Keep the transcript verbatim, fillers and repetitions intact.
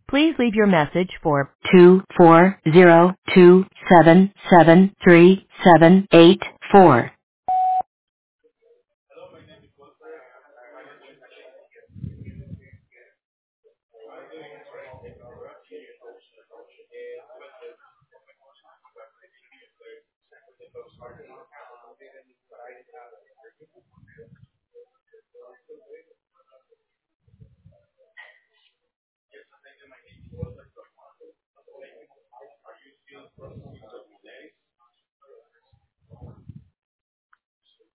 Please leave your message for two four zero two seven seven three seven eight four.